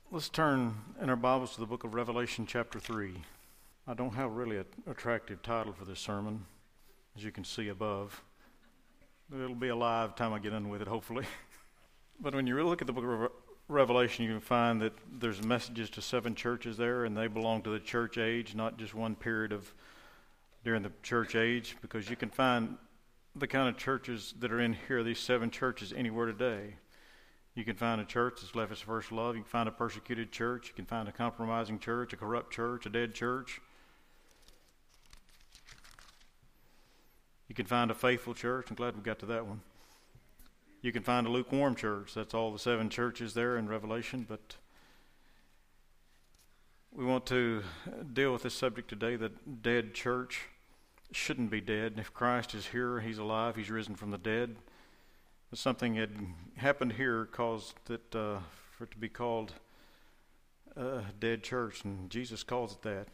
Let's turn in our Bibles to the book of Revelation chapter 3. I don't have really an attractive title for this sermon, as you can see above. It'll be alive time I get in with it, hopefully. But when you really look at the book of Revelation, you can find that there's messages to 7 churches there, and they belong to the church age, not just one period of during the church age, because you can find the kind of churches that are in here, these 7 churches, anywhere today. You can find a church that's left its first love. You can find a persecuted church. You can find a compromising church, a corrupt church, a dead church. You can find a faithful church. I'm glad we got to that one. You can find a lukewarm church. That's all the 7 churches there in Revelation. But we want to deal with this subject today, that dead church shouldn't be dead. If Christ is here, he's alive, he's risen from the dead. Something had happened here caused it for it to be called a dead church, and Jesus calls it that.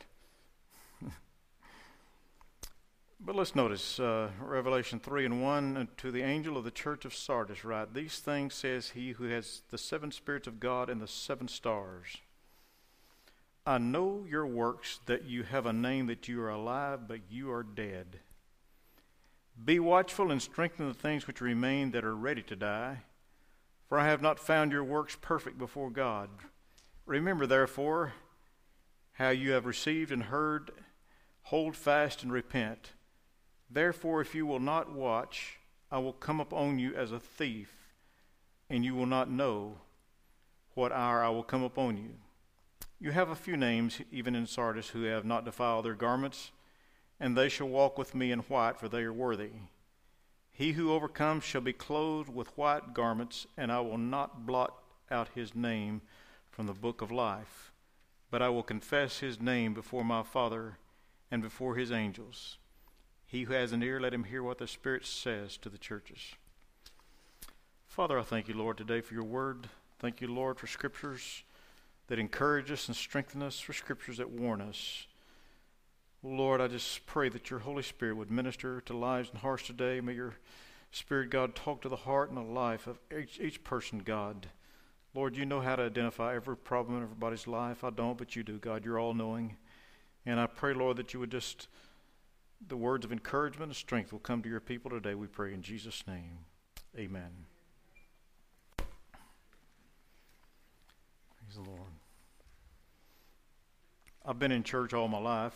But let's notice Revelation 3:1, to the angel of the church of Sardis write, these things says he who has the 7 spirits of God and the 7 stars. I know your works, that you have a name, that you are alive, but you are dead. Be watchful and strengthen the things which remain that are ready to die, for I have not found your works perfect before God. Remember, therefore, how you have received and heard, hold fast and repent. Therefore, if you will not watch, I will come upon you as a thief, and you will not know what hour I will come upon you. You have a few names, even in Sardis, who have not defiled their garments, and they shall walk with me in white, for they are worthy. He who overcomes shall be clothed with white garments, and I will not blot out his name from the book of life, but I will confess his name before my Father and before his angels. He who has an ear, let him hear what the Spirit says to the churches. Father, I thank you, Lord, today for your word. Thank you, Lord, for scriptures that encourage us and strengthen us, for scriptures that warn us. Lord, I just pray that your Holy Spirit would minister to lives and hearts today. May your Spirit, God, talk to the heart and the life of each person, God. Lord, you know how to identify every problem in everybody's life. I don't, but you do, God. You're all-knowing. And I pray, Lord, that you would just, the words of encouragement and strength will come to your people today, we pray in Jesus' name. Amen. Praise the Lord. I've been in church all my life.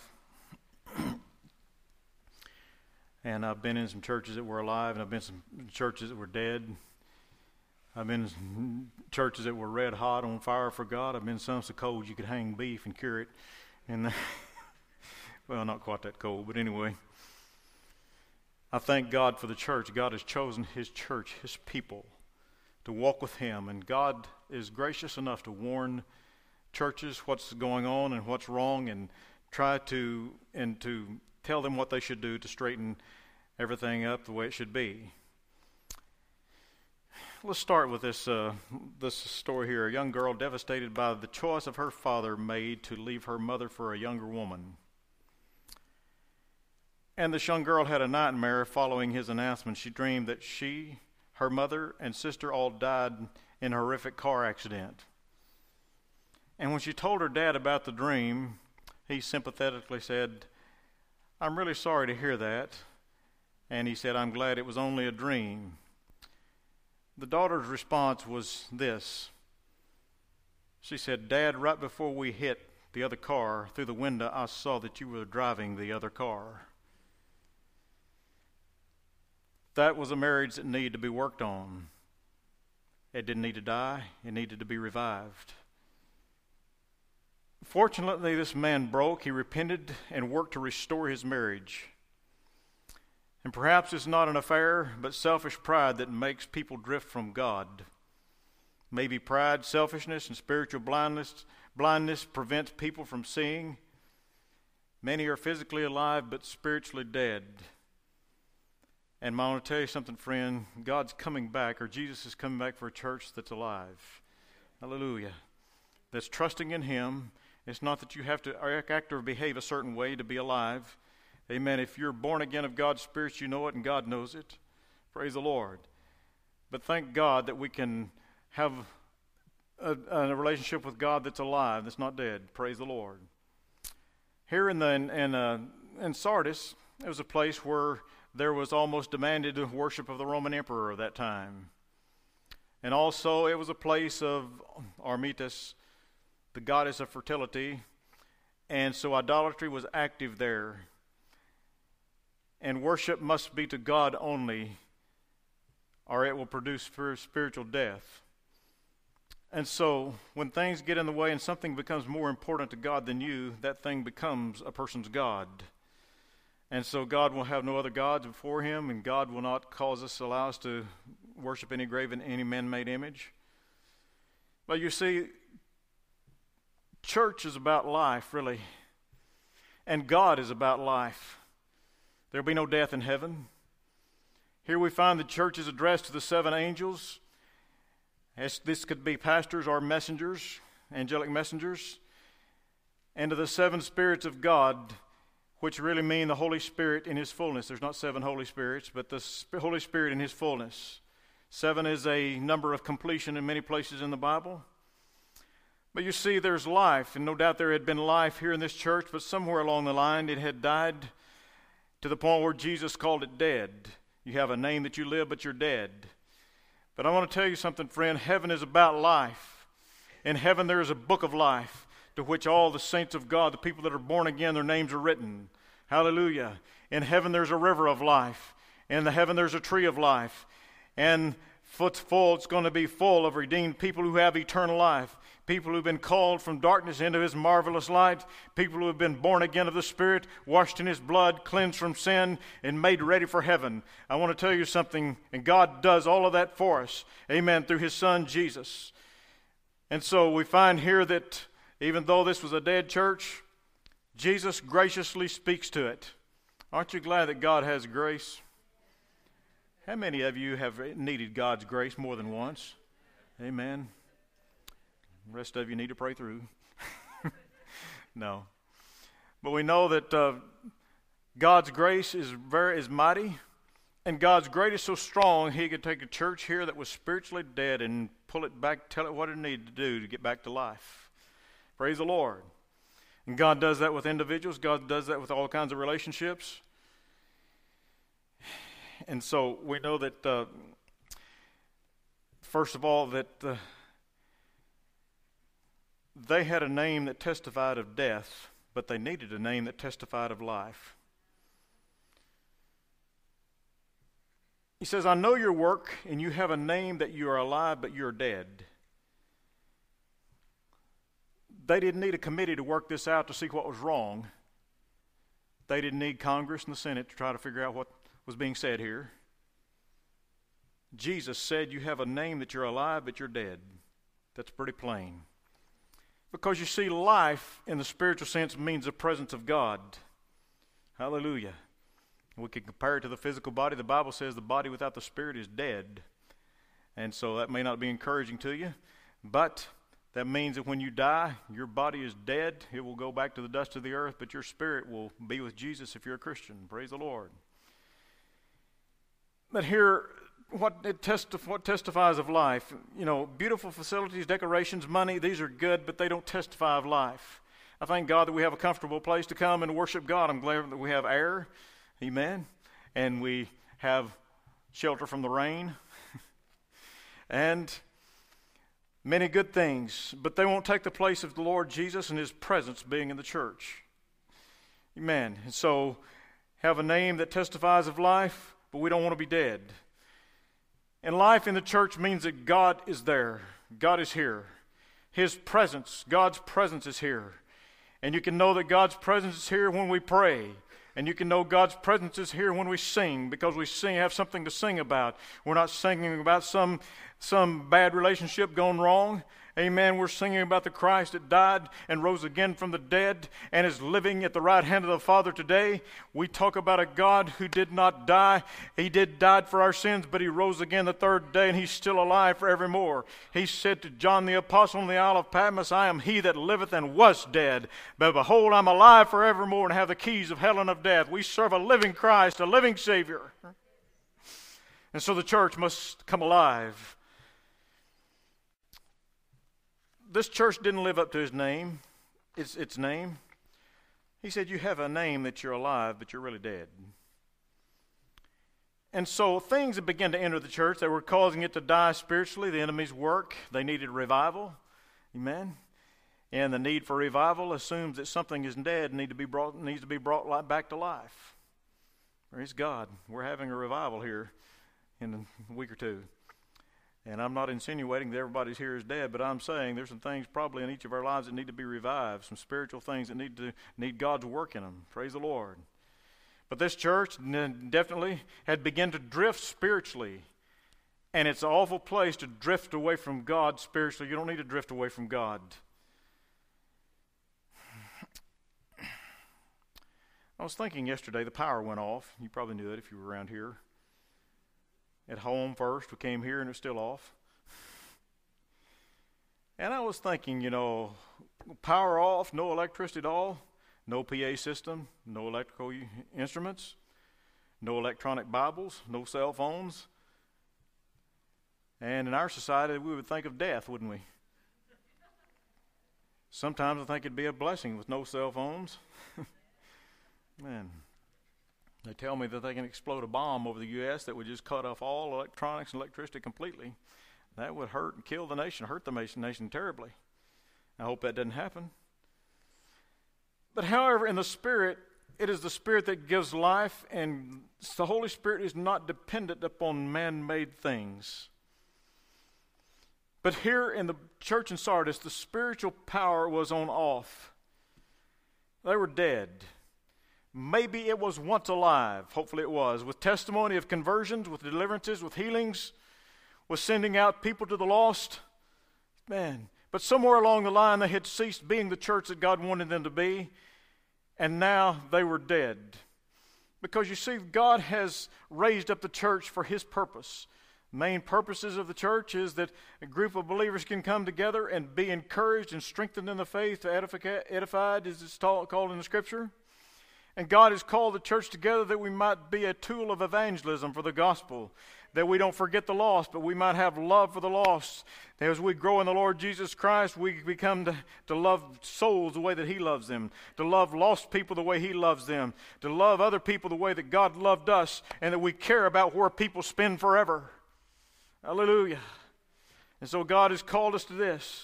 And I've been in some churches that were alive, and I've been in some churches that were dead. I've been in churches that were red hot on fire for God. I've been in some so cold you could hang beef and cure it. And well, not quite that cold, but anyway. I thank God for the church. God has chosen his church, his people, to walk with him. And God is gracious enough to warn churches what's going on and what's wrong, and try to tell them what they should do to straighten everything up the way it should be. Let's start with this story here. A young girl devastated by the choice of her father made to leave her mother for a younger woman. And this young girl had a nightmare following his announcement. She dreamed that she, her mother, and sister all died in a horrific car accident. And when she told her dad about the dream, he sympathetically said, I'm really sorry to hear that. And he said, I'm glad it was only a dream. The daughter's response was this. She said, Dad, right before we hit the other car, through the window, I saw that you were driving the other car. That was a marriage that needed to be worked on. It didn't need to die. It needed to be revived. Fortunately, this man broke. He repented and worked to restore his marriage. And perhaps it's not an affair, but selfish pride that makes people drift from God. Maybe pride, selfishness, and spiritual blindness prevents people from seeing. Many are physically alive, but spiritually dead. And I want to tell you something, friend. God's coming back, or Jesus is coming back for a church that's alive. Hallelujah. That's trusting in him. It's not that you have to act or behave a certain way to be alive. Amen. If you're born again of God's Spirit, you know it and God knows it. Praise the Lord. But thank God that we can have a relationship with God that's alive, that's not dead. Praise the Lord. Here in Sardis, it was a place where there was almost demanded worship of the Roman emperor of that time. And also it was a place of Artemis, the goddess of fertility, and so idolatry was active there. And worship must be to God only, or it will produce spiritual death. And so when things get in the way and something becomes more important to God than you, that thing becomes a person's God. And so God will have no other gods before him, and God will not allow us to worship any graven, any man-made image. But you see, church is about life, really. And God is about life. There'll be no death in heaven. Here we find the church is addressed to the 7 angels. This could be pastors or messengers, angelic messengers. And to the 7 spirits of God, which really mean the Holy Spirit in his fullness. There's not 7 Holy Spirits, but the Holy Spirit in his fullness. 7 is a number of completion in many places in the Bible. But you see, there's life, and no doubt there had been life here in this church, but somewhere along the line it had died to the point where Jesus called it dead. You have a name that you live, but you're dead. But I want to tell you something, friend. Heaven is about life. In heaven there is a book of life to which all the saints of God, the people that are born again, their names are written. Hallelujah. In heaven there's a river of life. In the heaven there's a tree of life. And it's going to be full of redeemed people who have eternal life. People who've been called from darkness into his marvelous light. People who have been born again of the Spirit, washed in his blood, cleansed from sin, and made ready for heaven. I want to tell you something, and God does all of that for us. Amen, through his Son, Jesus. And so we find here that even though this was a dead church, Jesus graciously speaks to it. Aren't you glad that God has grace? How many of you have needed God's grace more than once? Amen. The rest of you need to pray through. No. But we know that God's grace is mighty, and God's grace is so strong, he could take a church here that was spiritually dead and pull it back, tell it what it needed to do to get back to life. Praise the Lord. And God does that with individuals. God does that with all kinds of relationships. And so we know that, first of all, that they had a name that testified of death, but they needed a name that testified of life. He says, I know your work, and you have a name that you are alive, but you're dead. They didn't need a committee to work this out to see what was wrong. They didn't need Congress and the Senate to try to figure out what was being said here. Jesus said, you have a name that you're alive, but you're dead. That's pretty plain. Because you see, life in the spiritual sense means the presence of God. Hallelujah. We can compare it to the physical body. The Bible says the body without the spirit is dead. And so that may not be encouraging to you, but that means that when you die, your body is dead. It will go back to the dust of the earth, but your spirit will be with Jesus if you're a Christian. Praise the Lord. But here, what testifies of life? You know, beautiful facilities, decorations, money, these are good, but they don't testify of life. I thank God that we have a comfortable place to come and worship God. I'm glad that we have air, amen, and we have shelter from the rain, and many good things, but they won't take the place of the Lord Jesus and his presence being in the church. Amen. And so, have a name that testifies of life, but we don't want to be dead. And life in the church means that God is there. God is here. His presence, God's presence is here. And you can know that God's presence is here when we pray. And you can know God's presence is here when we sing, because we have something to sing about. We're not singing about some bad relationship gone wrong. Amen. We're singing about the Christ that died and rose again from the dead and is living at the right hand of the Father today. We talk about a God who did not die. He died for our sins, but he rose again the third day, and he's still alive forevermore. He said to John the Apostle on the Isle of Patmos, I am he that liveth and was dead, but behold, I'm alive forevermore and have the keys of hell and of death. We serve a living Christ, a living Savior. And so the church must come alive. this church didn't live up to its name. He said, you have a name that you're alive, but you're really dead. And so things had begun to enter the church that were causing it to die spiritually. The enemy's work, they needed revival. Amen. And the need for revival assumes that something is dead and needs to be brought back to life. Praise God. We're having a revival here in a week or two. And I'm not insinuating that everybody's here is dead, but I'm saying there's some things probably in each of our lives that need to be revived, some spiritual things that need God's work in them. Praise the Lord. But this church definitely had begun to drift spiritually. And it's an awful place to drift away from God spiritually. You don't need to drift away from God. I was thinking yesterday, the power went off. You probably knew that if you were around here. At home first, we came here and it's still off. And I was thinking, power off, no electricity at all, no PA system, no electrical instruments, no electronic Bibles, no cell phones. And in our society, we would think of death, wouldn't we? Sometimes I think it'd be a blessing with no cell phones. Man. They tell me that they can explode a bomb over the U.S. that would just cut off all electronics and electricity completely. That would hurt and kill the nation, hurt the nation terribly. I hope that doesn't happen. But however, in the Spirit, it is the Spirit that gives life, and the Holy Spirit is not dependent upon man-made things. But here in the church in Sardis, the spiritual power was on off. They were dead. Maybe it was once alive, hopefully it was, with testimony of conversions, with deliverances, with healings, with sending out people to the lost. Man, but somewhere along the line they had ceased being the church that God wanted them to be, and now they were dead. Because you see, God has raised up the church for His purpose. Main purposes of the church is that a group of believers can come together and be encouraged and strengthened in the faith, edified, as it's called in the Scripture. And God has called the church together that we might be a tool of evangelism for the gospel, that we don't forget the lost, but we might have love for the lost. As we grow in the Lord Jesus Christ, we become to love souls the way that He loves them, to love lost people the way He loves them, to love other people the way that God loved us, and that we care about where people spend forever. Hallelujah. And so God has called us to this.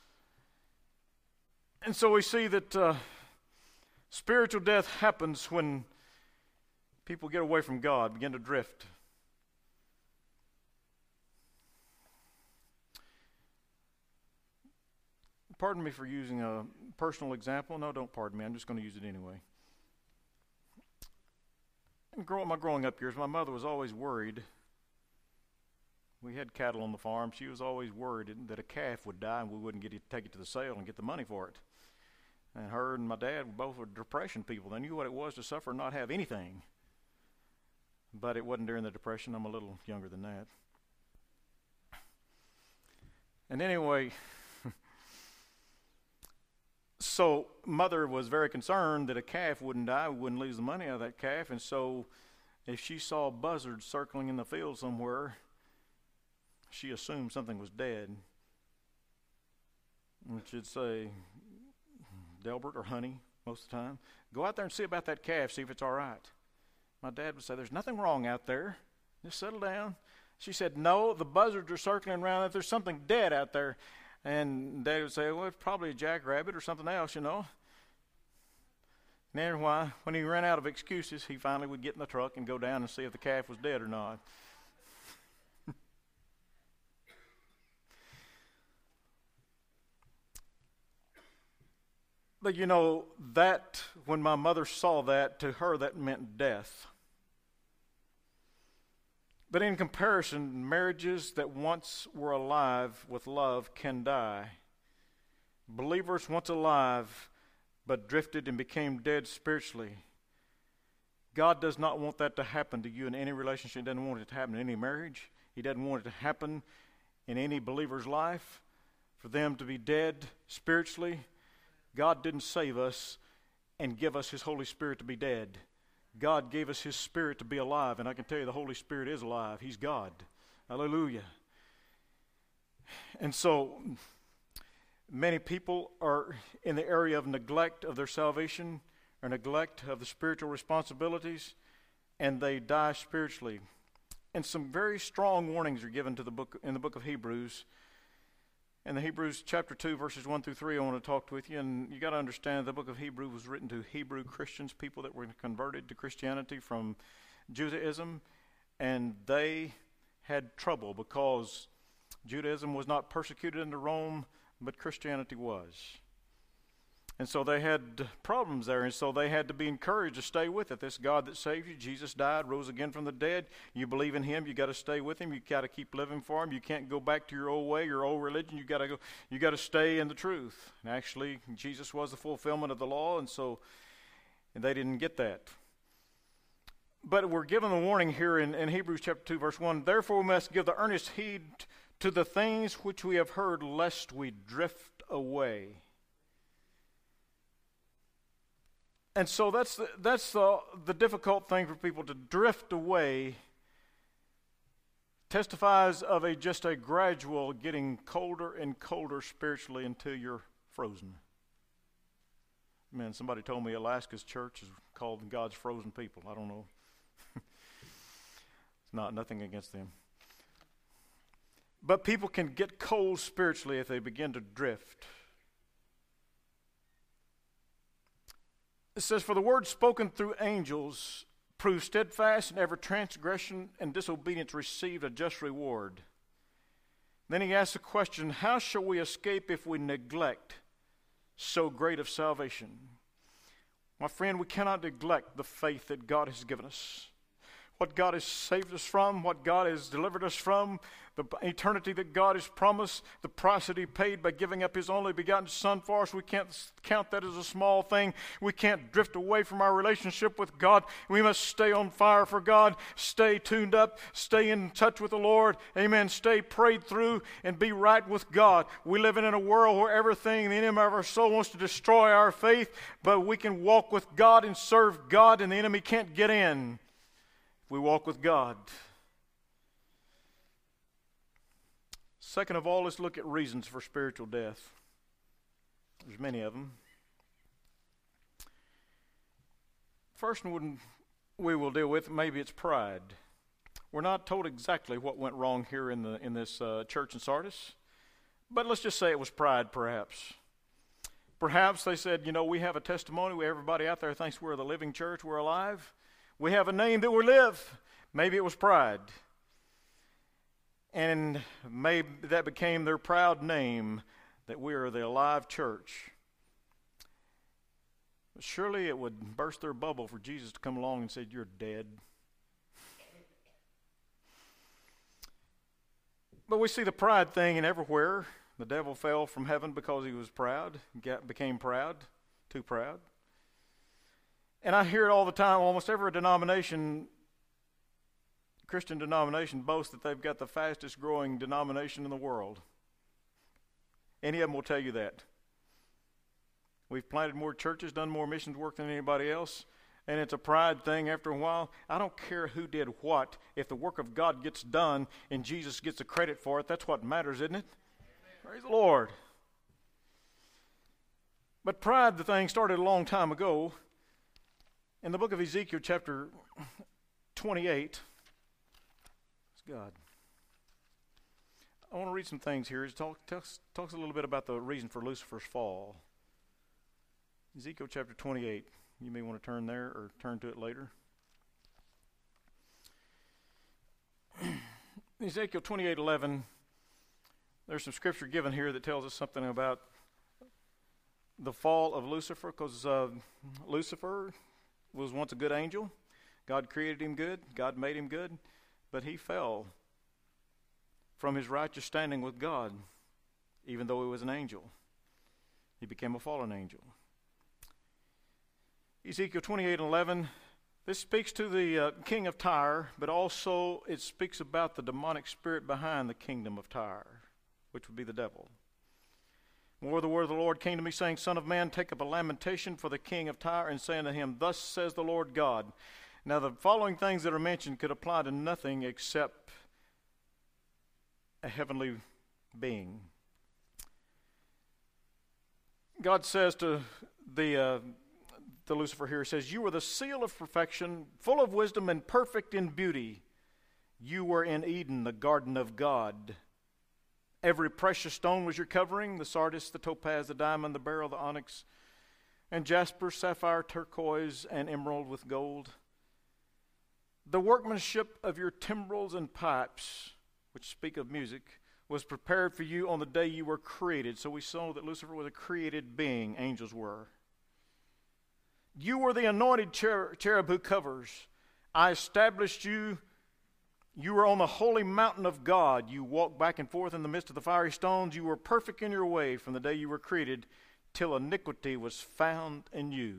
And so we see that spiritual death happens when people get away from God, begin to drift. Pardon me for using a personal example. No, don't pardon me. I'm just going to use it anyway. In my growing up years, my mother was always worried. We had cattle on the farm. She was always worried that a calf would die and we wouldn't take it to the sale and get the money for it. And her and my dad both were depression people. They knew what it was to suffer and not have anything. But it wasn't during the Depression. I'm a little younger than that. And anyway, so Mother was very concerned that a calf wouldn't die. We wouldn't lose the money out of that calf. And so if she saw buzzards circling in the field somewhere, she assumed something was dead. And she'd say, Delbert or Honey, most of the time, go out there and see about that calf, see if it's all right. My dad would say, there's nothing wrong out there. Just settle down. She said, no, the buzzards are circling around. There's something dead out there. And Dad would say, well, it's probably a jackrabbit or something else, And then when he ran out of excuses, he finally would get in the truck and go down and see if the calf was dead or not. But that when my mother saw that, to her that meant death. But in comparison, marriages that once were alive with love can die. Believers once alive but drifted and became dead spiritually. God does not want that to happen to you in any relationship. He doesn't want it to happen in any marriage. He doesn't want it to happen in any believer's life. For them to be dead spiritually. God didn't save us and give us His Holy Spirit to be dead. God gave us His Spirit to be alive, and I can tell you the Holy Spirit is alive. He's God. Hallelujah. And so Many people are in the area of neglect of their salvation or neglect of the spiritual responsibilities, and they die spiritually. And some very strong warnings are given in the book of Hebrews. In the Hebrews chapter 2, verses 1 through 3, I want to talk with you. And you got to understand the book of Hebrews was written to Hebrew Christians, people that were converted to Christianity from Judaism. And they had trouble because Judaism was not persecuted into Rome, but Christianity was. And so they had problems there, and so they had to be encouraged to stay with it. This God that saved you, Jesus died, rose again from the dead. You believe in him, you got to stay with him. You got to keep living for him. You can't go back to your old way, your old religion. You got to stay in the truth. And actually, Jesus was the fulfillment of the law, and they didn't get that. But we're given the warning here in Hebrews chapter 2, verse 1. Therefore we must give the earnest heed to the things which we have heard, lest we drift away. And so that's the difficult thing for people to drift away. Testifies of just a gradual getting colder and colder spiritually until you're frozen. Man, somebody told me Alaska's church is called God's frozen people. I don't know. It's nothing against them. But people can get cold spiritually if they begin to drift. It says, for the word spoken through angels proved steadfast, and every transgression and disobedience received a just reward. Then he asks the question, how shall we escape if we neglect so great of salvation? My friend, we cannot neglect the faith that God has given us. What God has saved us from, what God has delivered us from, the eternity that God has promised, the price that he paid by giving up his only begotten Son for us. We can't count that as a small thing. We can't drift away from our relationship with God. We must stay on fire for God, stay tuned up, stay in touch with the Lord. Amen. Stay prayed through and be right with God. We live in a world where everything, the enemy of our soul wants to destroy our faith, but we can walk with God and serve God, and the enemy can't get in. We walk with God. Second of all, let's look at reasons for spiritual death. There's many of them. First one we will deal with, maybe it's pride. We're not told exactly what went wrong here in this church in Sardis, but let's just say it was pride, perhaps. Perhaps they said, we have a testimony. Everybody out there thinks we're the living church. We're alive. We have a name that we live. Maybe it was pride. And maybe that became their proud name, that we are the alive church. But surely it would burst their bubble for Jesus to come along and say, you're dead. But we see the pride thing in everywhere. The devil fell from heaven because he was proud, became proud, too proud. And I hear it all the time. Almost every Christian denomination boasts that they've got the fastest growing denomination in the world. Any of them will tell you that. We've planted more churches, done more missions work than anybody else, and it's a pride thing after a while. I don't care who did what. If the work of God gets done and Jesus gets the credit for it, that's what matters, isn't it? Amen. Praise the Lord. But pride, the thing, started a long time ago. In the book of Ezekiel, chapter 28, God. I want to read some things here. It talks a little bit about the reason for Lucifer's fall. Ezekiel chapter 28. You may want to turn there or turn to it later. Ezekiel 28:11. There's some scripture given here that tells us something about the fall of Lucifer, because Lucifer was once a good angel. God created him good. God made him good. But he fell from his righteous standing with God, even though he was an angel. He became a fallen angel. Ezekiel 28:11, this speaks to the king of Tyre, but also it speaks about the demonic spirit behind the kingdom of Tyre, which would be the devil. More the word of the Lord came to me, saying, Son of man, take up a lamentation for the king of Tyre, and say unto him, Thus says the Lord God. Now the following things that are mentioned could apply to nothing except a heavenly being. God says to Lucifer here, he says, you were the seal of perfection, full of wisdom and perfect in beauty. You were in Eden, the garden of God. Every precious stone was your covering, the sardius, the topaz, the diamond, the beryl, the onyx, and jasper, sapphire, turquoise, and emerald with gold. The workmanship of your timbrels and pipes, which speak of music, was prepared for you on the day you were created. So we saw that Lucifer was a created being, angels were. You were the anointed cherub who covers. I established you. You were on the holy mountain of God. You walked back and forth in the midst of the fiery stones. You were perfect in your way from the day you were created till iniquity was found in you.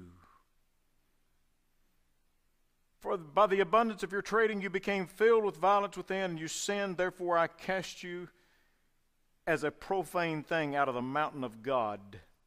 For by the abundance of your trading you became filled with violence within, and you sinned. Therefore I cast you as a profane thing out of the mountain of God.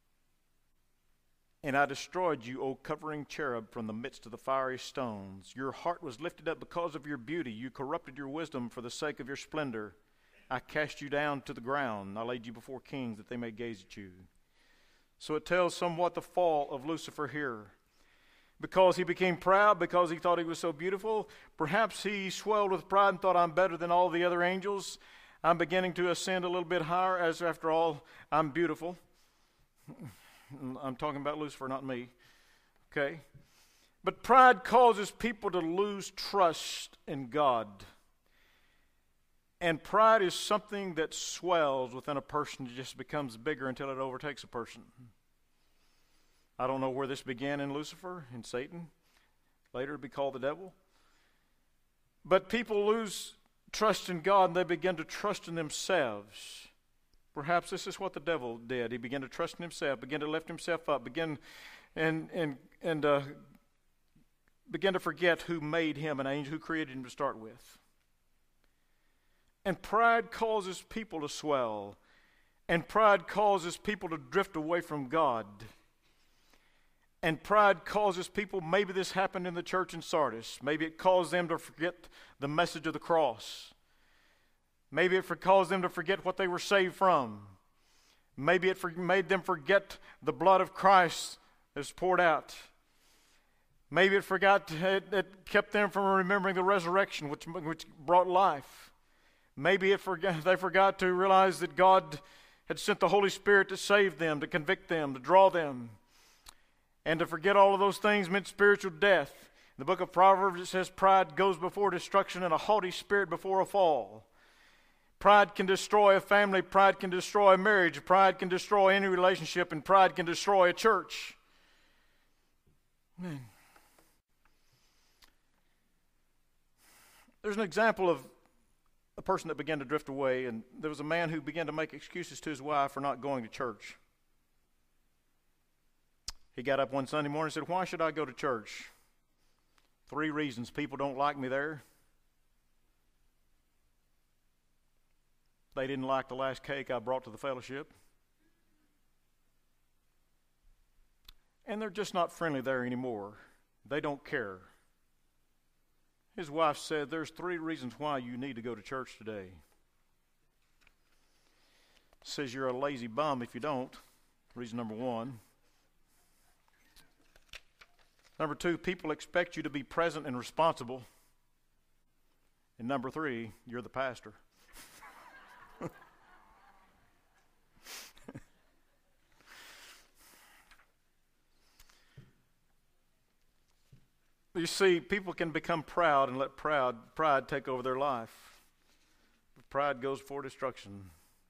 And I destroyed you, O covering cherub, from the midst of the fiery stones. Your heart was lifted up because of your beauty. You corrupted your wisdom for the sake of your splendor. I cast you down to the ground. I laid you before kings that they may gaze at you. So it tells somewhat the fall of Lucifer here. Because he became proud, because he thought he was so beautiful. Perhaps he swelled with pride and thought, I'm better than all the other angels. I'm beginning to ascend a little bit higher, as after all, I'm beautiful. I'm talking about Lucifer, not me. Okay? But pride causes people to lose trust in God. And pride is something that swells within a person. It just becomes bigger until it overtakes a person. I don't know where this began in Lucifer, in Satan. Later it'll be called the devil. But people lose trust in God and they begin to trust in themselves. Perhaps this is what the devil did. He began to trust in himself, began to lift himself up, began to forget who made him an angel, who created him to start with. And pride causes people to swell. And pride causes people to drift away from God. And pride causes people, maybe this happened in the church in Sardis. Maybe it caused them to forget the message of the cross. Maybe it caused them to forget what they were saved from. Maybe it made them forget the blood of Christ that was poured out. Maybe it kept them from remembering the resurrection which brought life. Maybe they forgot to realize that God had sent the Holy Spirit to save them, to convict them, to draw them. And to forget all of those things meant spiritual death. In the book of Proverbs it says pride goes before destruction and a haughty spirit before a fall. Pride can destroy a family. Pride can destroy a marriage. Pride can destroy any relationship. And pride can destroy a church. Man. There's an example of a person that began to drift away. And there was a man who began to make excuses to his wife for not going to church. He got up one Sunday morning and said, why should I go to church? 3 reasons. People don't like me there. They didn't like the last cake I brought to the fellowship. And they're just not friendly there anymore. They don't care. His wife said, there's 3 reasons why you need to go to church today. Says you're a lazy bum if you don't. Reason number 1. Number 2, people expect you to be present and responsible. And number 3, you're the pastor. You see, people can become proud and let pride take over their life. Pride goes for destruction.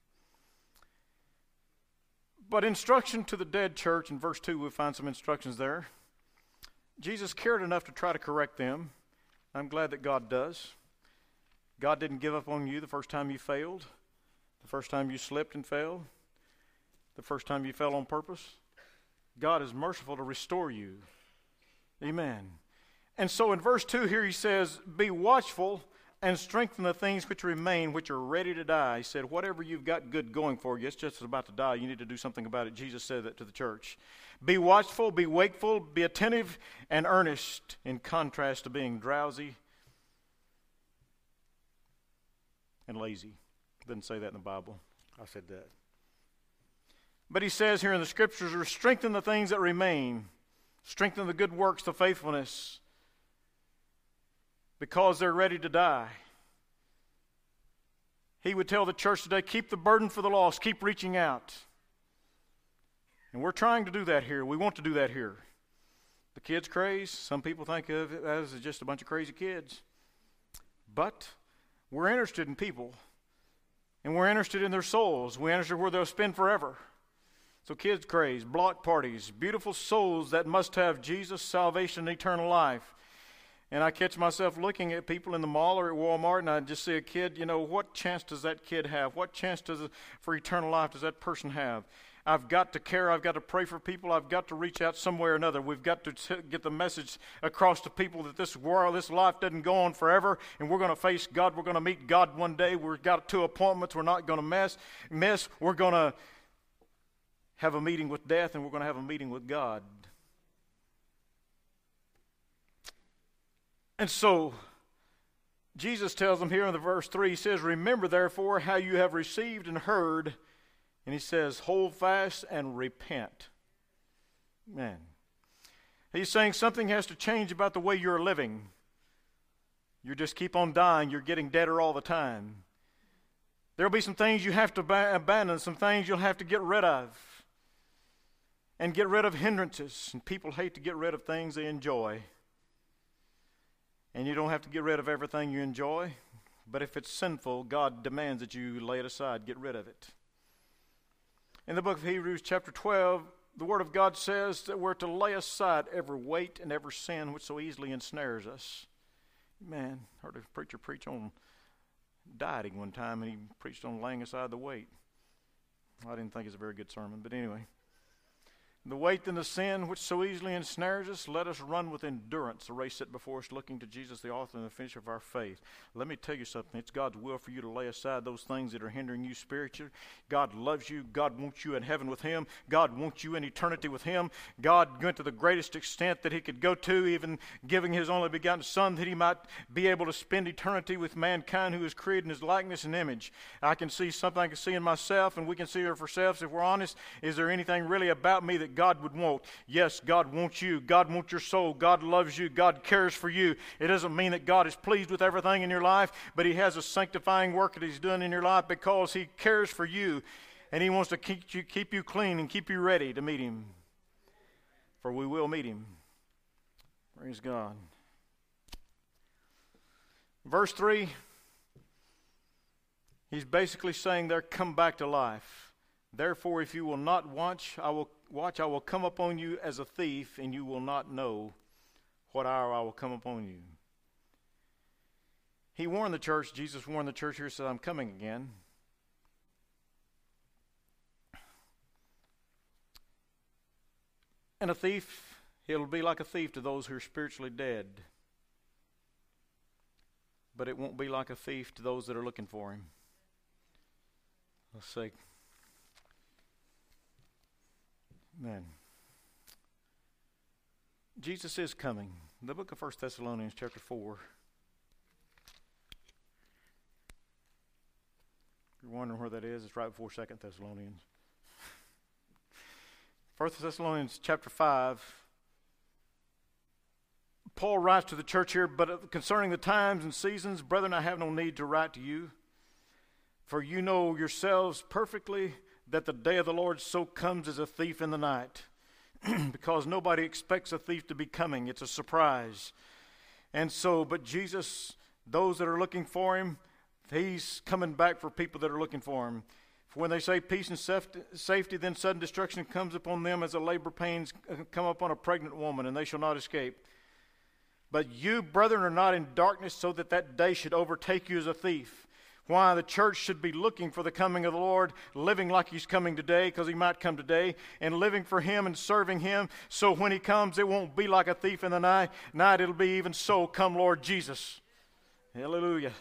But instruction to the dead church, in verse 2 we find some instructions there. Jesus cared enough to try to correct them. I'm glad that God does. God didn't give up on you the first time you failed, the first time you slipped and fell, the first time you fell on purpose. God is merciful to restore you. Amen. And so in verse 2 here he says, be watchful and strengthen the things which remain, which are ready to die. He said, whatever you've got good going for you, it's just about to die. You need to do something about it. Jesus said that to the church. Be watchful, be wakeful, be attentive and earnest, in contrast to being drowsy and lazy. Didn't say that in the Bible. I said that. But he says here in the Scriptures, strengthen the things that remain. Strengthen the good works, the faithfulness, because they're ready to die. He would tell the church today, keep the burden for the lost, keep reaching out. And we're trying to do that here. We want to do that here. The kids craze, some people think of it as just a bunch of crazy kids. But we're interested in people. And we're interested in their souls. We're interested where they'll spend forever. So kids craze, block parties, beautiful souls that must have Jesus, salvation, and eternal life. And I catch myself looking at people in the mall or at Walmart, and I just see a kid, what chance does that kid have? What chance for eternal life does that person have? I've got to care. I've got to pray for people. I've got to reach out some way or another. We've got to get the message across to people that this world, this life doesn't go on forever, and we're going to face God. We're going to meet God one day. We've got 2 appointments. We're not going to miss. We're going to have a meeting with death, and we're going to have a meeting with God. And so, Jesus tells them here in the verse 3, he says, remember therefore how you have received and heard, and he says, hold fast and repent. Man. He's saying something has to change about the way you're living. You just keep on dying. You're getting deader all the time. There'll be some things you have to abandon, some things you'll have to get rid of. And get rid of hindrances. And people hate to get rid of things they enjoy. And you don't have to get rid of everything you enjoy. But if it's sinful, God demands that you lay it aside, get rid of it. In the book of Hebrews chapter 12, the Word of God says that we're to lay aside every weight and every sin which so easily ensnares us. Man, I heard a preacher preach on dieting one time, and he preached on laying aside the weight. I didn't think it was a very good sermon, but anyway. The weight and the sin which so easily ensnares us, let us run with endurance the race set before us, looking to Jesus, the author and the finisher of our faith. Let me tell you something. It's God's will for you to lay aside those things that are hindering you spiritually. God loves you. God wants you in heaven with Him. God wants you in eternity with Him. God went to the greatest extent that He could go to, even giving His only begotten Son, that He might be able to spend eternity with mankind who is created in His likeness and image. I can see something I can see in myself, and we can see it for ourselves if we're honest. Is there anything really about me that God would want? Yes, God wants you. God wants your soul. God loves you. God cares for you. It doesn't mean that God is pleased with everything in your life, but He has a sanctifying work that He's doing in your life because He cares for you, and He wants to keep you clean and keep you ready to meet Him. For we will meet Him. Praise God. Verse 3, he's basically saying there, come back to life. Therefore, if you will not watch, I will come upon you as a thief, and you will not know what hour I will come upon you. He warned the church, Jesus warned the church here, said, I'm coming again. And a thief, he'll be like a thief to those who are spiritually dead. But it won't be like a thief to those that are looking for Him. Let's say, man, Jesus is coming. The book of 1 Thessalonians chapter 4. If you're wondering where that is, it's right before 2 Thessalonians. 1 Thessalonians chapter 5. Paul writes to the church here, but concerning the times and seasons, brethren, I have no need to write to you. For you know yourselves perfectly that the day of the Lord so comes as a thief in the night. Because nobody expects a thief to be coming. It's a surprise. And so, but Jesus, those that are looking for Him, He's coming back for people that are looking for Him. For when they say peace and safety, then sudden destruction comes upon them as the labor pains come upon a pregnant woman, and they shall not escape. But you, brethren, are not in darkness, so that that day should overtake you as a thief. Why the church should be looking for the coming of the Lord, living like He's coming today, because He might come today, and living for Him and serving Him, so when He comes, it won't be like a thief in the night. It'll be even so, come Lord Jesus. Hallelujah.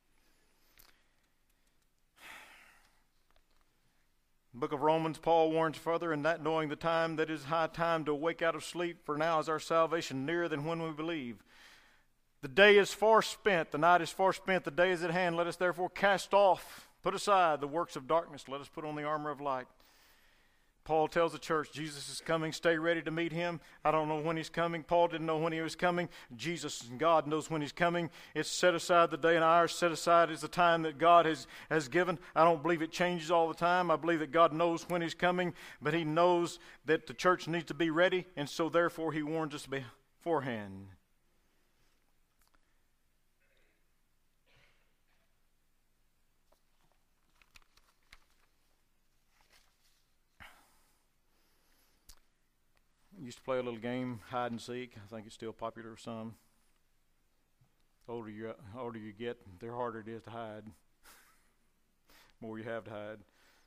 The book of Romans, Paul warns further, in that knowing the time that it is high time to awake out of sleep, for now is our salvation nearer than when we believe. The day is far spent, the night is far spent, the day is at hand. Let us therefore cast off, put aside the works of darkness. Let us put on the armor of light. Paul tells the church, Jesus is coming, stay ready to meet him. I don't know when he's coming. Paul didn't know when he was coming. Jesus and God knows when he's coming. It's set aside the day and hour. Set aside is the time that God has given. I don't believe it changes all the time. I believe that God knows when he's coming, but he knows that the church needs to be ready, and so therefore he warns us beforehand. Used to play a little game, hide and seek. I think it's still popular with some. Older you get, the harder it is to hide. More you have to hide.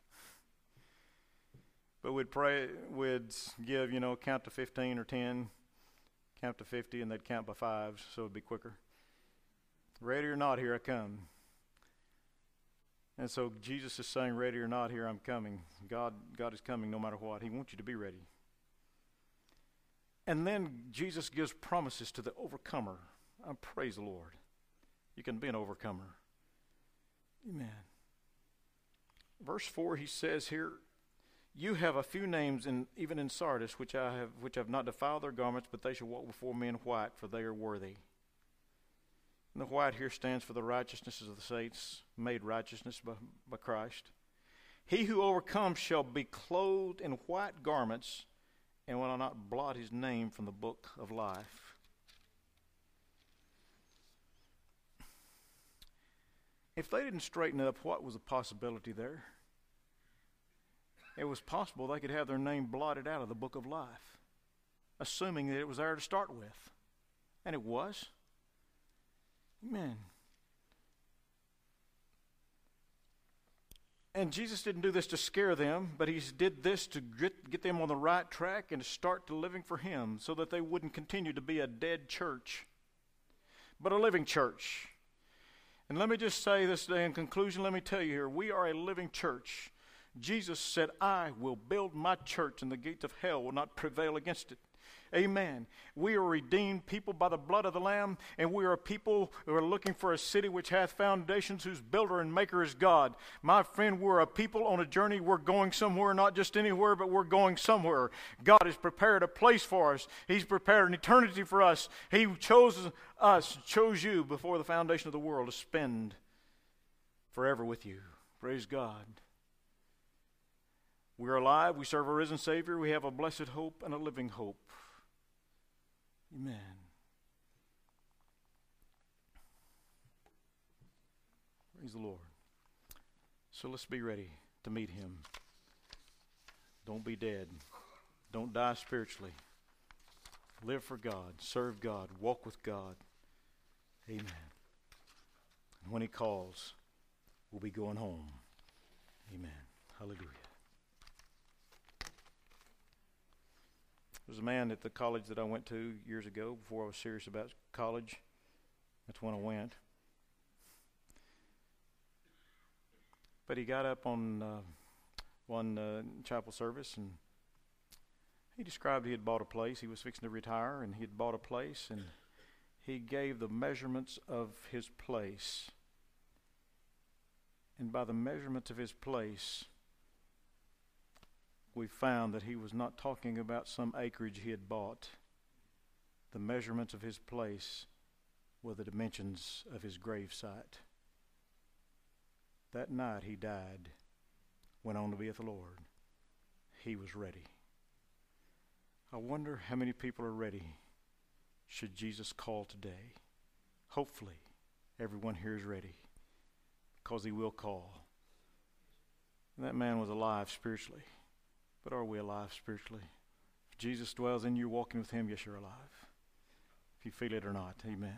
But we'd give, count to 15 or 10, count to 50, and they'd count by fives, so it'd be quicker. Ready or not, here I come. And so Jesus is saying, ready or not, here I'm coming. God is coming no matter what. He wants you to be ready. And then Jesus gives promises to the overcomer. Praise the Lord. You can be an overcomer. Amen. Verse 4, he says here, you have a few names, even in Sardis, which have not defiled their garments, but they shall walk before me in white, for they are worthy. And the white here stands for the righteousness of the saints, made righteousness by Christ. He who overcomes shall be clothed in white garments, and will not blot his name from the book of life. If they didn't straighten up, what was the possibility there? It was possible they could have their name blotted out of the book of life, assuming that it was there to start with. And it was. Amen. And Jesus didn't do this to scare them, but he did this to get them on the right track and to start to living for him so that they wouldn't continue to be a dead church, but a living church. And let me just say this today in conclusion, let me tell you here, we are a living church. Jesus said, I will build my church and the gates of hell will not prevail against it. Amen. We are redeemed people by the blood of the Lamb, and we are a people who are looking for a city which hath foundations, whose builder and maker is God. My friend, we're a people on a journey. We're going somewhere, not just anywhere, but we're going somewhere. God has prepared a place for us. He's prepared an eternity for us. He chose you before the foundation of the world to spend forever with you. Praise God. We're alive. We serve a risen Savior. We have a blessed hope and a living hope. Amen. Praise the Lord. So let's be ready to meet him. Don't be dead. Don't die spiritually. Live for God. Serve God. Walk with God. Amen. And when he calls, we'll be going home. Amen. Hallelujah. There was a man at the college that I went to years ago, before I was serious about college. That's when I went. But he got up on one chapel service, and he described he had bought a place. He was fixing to retire, and he had bought a place, and he gave the measurements of his place. And by the measurements of his place, we found that he was not talking about some acreage he had bought. The measurements of his place were the dimensions of his grave site. That night he died, went on to be with the Lord. He was ready. I wonder how many people are ready should Jesus call today. Hopefully everyone here is ready, because he will call. And that man was alive spiritually. But are we alive spiritually? If Jesus dwells in you, walking with him, yes, you're alive. If you feel it or not, amen.